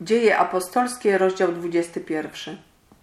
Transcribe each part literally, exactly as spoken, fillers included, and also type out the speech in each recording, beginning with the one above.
Dzieje apostolskie, rozdział dwudziesty pierwszy.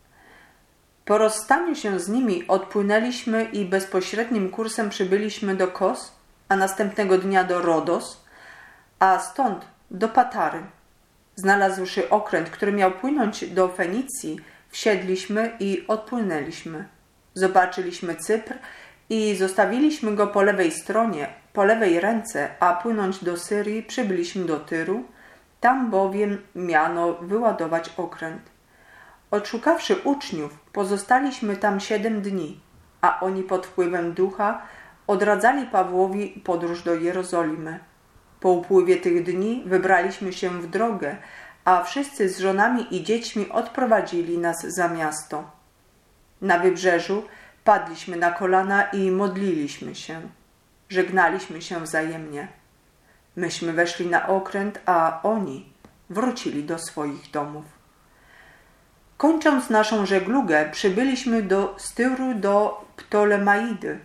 Po rozstaniu się z nimi odpłynęliśmy i bezpośrednim kursem przybyliśmy do Kos, a następnego dnia do Rodos, a stąd do Patary. Znalazłszy okręt, który miał płynąć do Fenicji, wsiedliśmy i odpłynęliśmy. Zobaczyliśmy Cypr i zostawiliśmy go po lewej stronie, po lewej ręce, a płynąć do Syrii przybyliśmy do Tyru, tam bowiem miano wyładować okręt. Odszukawszy uczniów, pozostaliśmy tam siedem dni, a oni pod wpływem ducha odradzali Pawłowi podróż do Jerozolimy. Po upływie tych dni wybraliśmy się w drogę, a wszyscy z żonami i dziećmi odprowadzili nas za miasto. Na wybrzeżu padliśmy na kolana i modliliśmy się. Żegnaliśmy się wzajemnie. Myśmy weszli na okręt, a oni wrócili do swoich domów. Kończąc naszą żeglugę, przybyliśmy do Styru do Ptolemaidy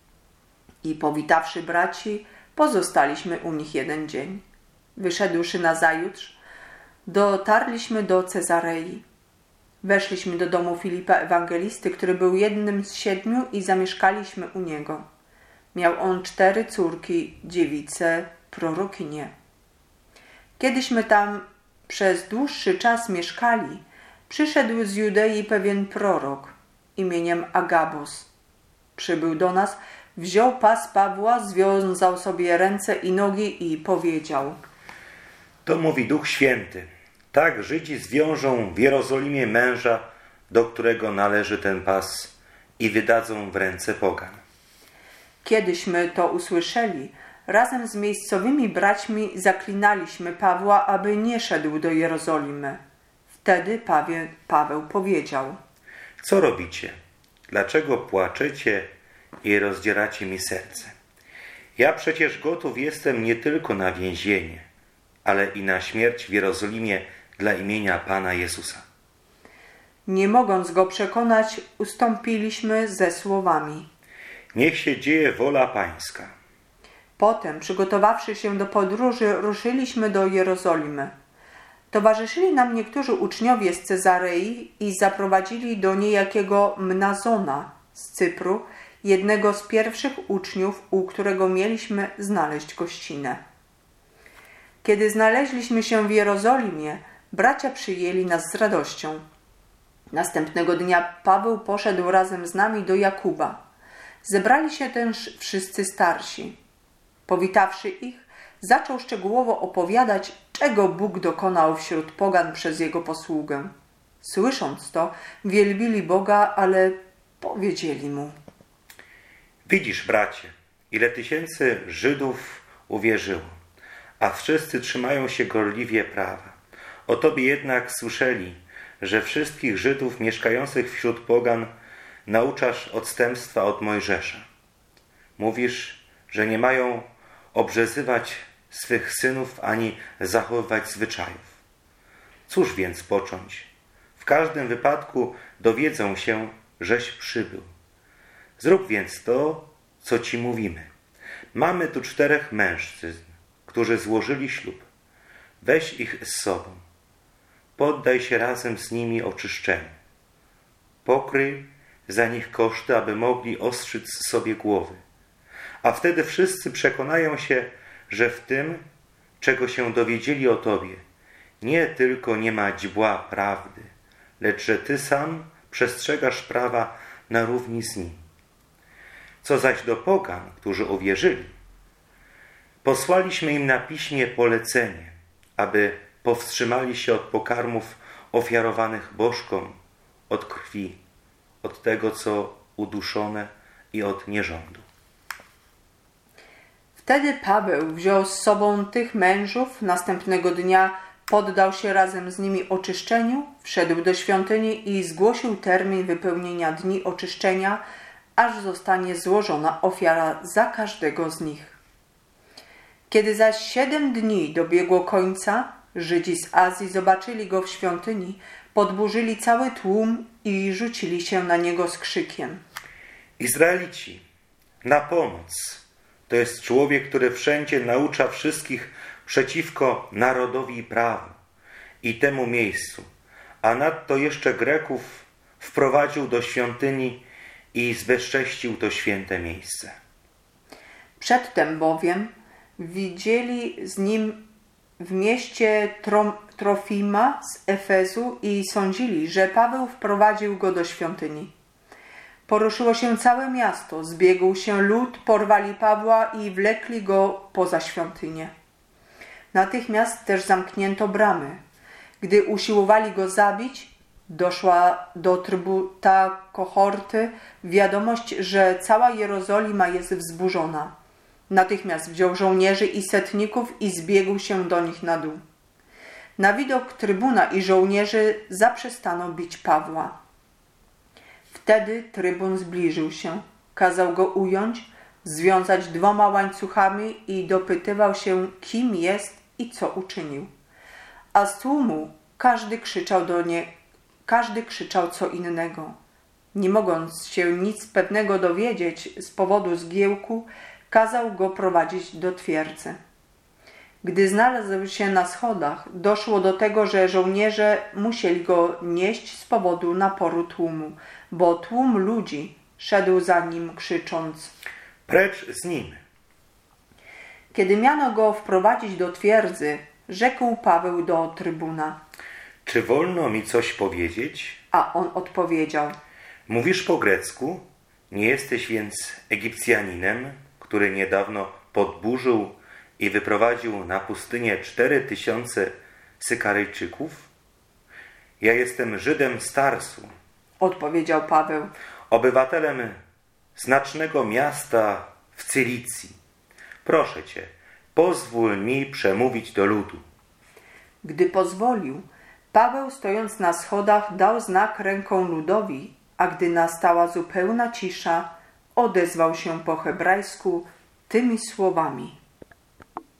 i powitawszy braci, pozostaliśmy u nich jeden dzień. Wyszedłszy nazajutrz, dotarliśmy do Cezarei. Weszliśmy do domu Filipa Ewangelisty, który był jednym z siedmiu i zamieszkaliśmy u niego. Miał on cztery córki, dziewice, prorokinie. Kiedyśmy tam przez dłuższy czas mieszkali, przyszedł z Judei pewien prorok imieniem Agabos. Przybył do nas, wziął pas Pawła, związał sobie ręce i nogi i powiedział: To mówi Duch Święty. Tak Żydzi zwiążą w Jerozolimie męża, do którego należy ten pas, i wydadzą w ręce pogan. Kiedyśmy to usłyszeli, razem z miejscowymi braćmi zaklinaliśmy Pawła, aby nie szedł do Jerozolimy. Wtedy Paweł, Paweł powiedział: Co robicie? Dlaczego płaczecie i rozdzieracie mi serce? Ja przecież gotów jestem nie tylko na więzienie, ale i na śmierć w Jerozolimie dla imienia Pana Jezusa. Nie mogąc go przekonać, ustąpiliśmy ze słowami: Niech się dzieje wola Pańska. Potem, przygotowawszy się do podróży, ruszyliśmy do Jerozolimy. Towarzyszyli nam niektórzy uczniowie z Cezarei i zaprowadzili do niejakiego Mnazona z Cypru, jednego z pierwszych uczniów, u którego mieliśmy znaleźć gościnę. Kiedy znaleźliśmy się w Jerozolimie, bracia przyjęli nas z radością. Następnego dnia Paweł poszedł razem z nami do Jakuba. Zebrali się też wszyscy starsi. Powitawszy ich, zaczął szczegółowo opowiadać, czego Bóg dokonał wśród pogan przez jego posługę. Słysząc to, wielbili Boga, ale powiedzieli mu: Widzisz, bracie, ile tysięcy Żydów uwierzyło, a wszyscy trzymają się gorliwie prawa. O tobie jednak słyszeli, że wszystkich Żydów mieszkających wśród pogan nauczasz odstępstwa od Mojżesza. Mówisz, że nie mają obrzezywać swych synów ani zachowywać zwyczajów. Cóż więc począć? W każdym wypadku dowiedzą się, żeś przybył. Zrób więc to, co ci mówimy. Mamy tu czterech mężczyzn, którzy złożyli ślub. Weź ich z sobą. Poddaj się razem z nimi oczyszczeniu. Pokryj za nich koszty, aby mogli ostrzyc sobie głowy. A wtedy wszyscy przekonają się, że w tym, czego się dowiedzieli o tobie, nie tylko nie ma źdźbła prawdy, lecz że ty sam przestrzegasz prawa na równi z nim. Co zaś do pogan, którzy uwierzyli, posłaliśmy im na piśmie polecenie, aby powstrzymali się od pokarmów ofiarowanych bożkom, od krwi, od tego, co uduszone i od nierządu. Wtedy Paweł wziął z sobą tych mężów, następnego dnia poddał się razem z nimi oczyszczeniu, wszedł do świątyni i zgłosił termin wypełnienia dni oczyszczenia, aż zostanie złożona ofiara za każdego z nich. Kiedy zaś siedem dni dobiegło końca, Żydzi z Azji zobaczyli go w świątyni, podburzyli cały tłum i rzucili się na niego z krzykiem: Izraelici, na pomoc! To jest człowiek, który wszędzie naucza wszystkich przeciwko narodowi i prawu. i temu miejscu, a nadto jeszcze Greków wprowadził do świątyni i zbezcześcił to święte miejsce. Przedtem bowiem widzieli z nim w mieście Trofima z Efezu i sądzili, że Paweł wprowadził go do świątyni. Poruszyło się całe miasto, zbiegł się lud, porwali Pawła i wlekli go poza świątynię. Natychmiast też zamknięto bramy. Gdy usiłowali go zabić, doszła do trybuta kohorty wiadomość, że cała Jerozolima jest wzburzona. Natychmiast wziął żołnierzy i setników i zbiegł się do nich na dół. Na widok trybuna i żołnierzy zaprzestano bić Pawła. Wtedy trybun zbliżył się, kazał go ująć, związać dwoma łańcuchami i dopytywał się, kim jest i co uczynił. A z tłumu każdy krzyczał do nie, każdy krzyczał co innego. Nie mogąc się nic pewnego dowiedzieć z powodu zgiełku, kazał go prowadzić do twierdzy. Gdy znalazł się na schodach, doszło do tego, że żołnierze musieli go nieść z powodu naporu tłumu, bo tłum ludzi szedł za nim, krzycząc: Precz z nim! Kiedy miano go wprowadzić do twierdzy, rzekł Paweł do trybuna: Czy wolno mi coś powiedzieć? A on odpowiedział: Mówisz po grecku? Nie jesteś więc Egipcjaninem, który niedawno podburzył i wyprowadził na pustynię cztery tysiące Sykaryjczyków? Ja jestem Żydem z Tarsu, odpowiedział Paweł, obywatelem znacznego miasta w Cylicji. Proszę cię, pozwól mi przemówić do ludu. Gdy pozwolił, Paweł, stojąc na schodach, dał znak ręką ludowi, a gdy nastała zupełna cisza, odezwał się po hebrajsku tymi słowami: